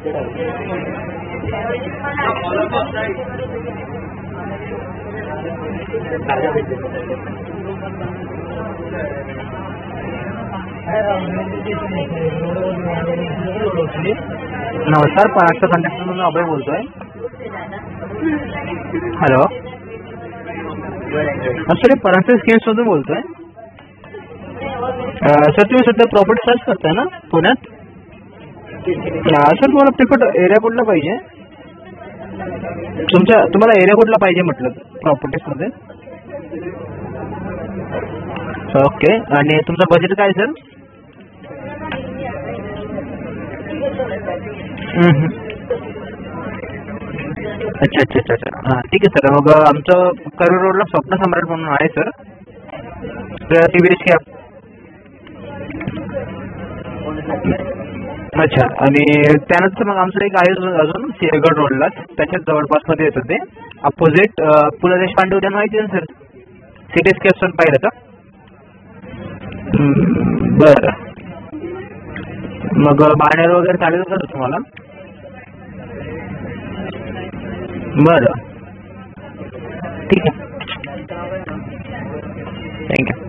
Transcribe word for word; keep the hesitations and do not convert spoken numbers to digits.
नमस्कार, परागचा कंडक्टर म्हणून अभय बोलतोय. हॅलो सर, परागचा स्केन्स मधून बोलतोय. सर तुम्ही सध्या प्रॉपर्टी सर्च करताय ना पुण्यात? सर तुम्हाला प्रिफर्ड एरिया कुठला पाहिजे? तुमच्या तुम्हाला एरिया कुठला पाहिजे म्हटलं प्रॉपर्टीज मध्ये? ओके, आणि तुमचं बजेट काय सर? अच्छा अच्छा अच्छा अच्छा हां, ठीक आहे सर. मग आमचं करूर रोडला स्वप्न सम्राट म्हणून आहे sir. T B H K. अच्छा, आणि त्यानंतर मग आमचं एक आहे अजून सिंहगड रोडला, त्याच्याच जवळपास मध्ये येतं ते अपोजिट पु ल देशपांडे उद्यान माहिती आहे सर? सिटी स्केप्स पाहिलं का? बरं, मग बाहेर वगैरे चालेल सर तुम्हाला? बरं, ठीक आहे, थँक्यू.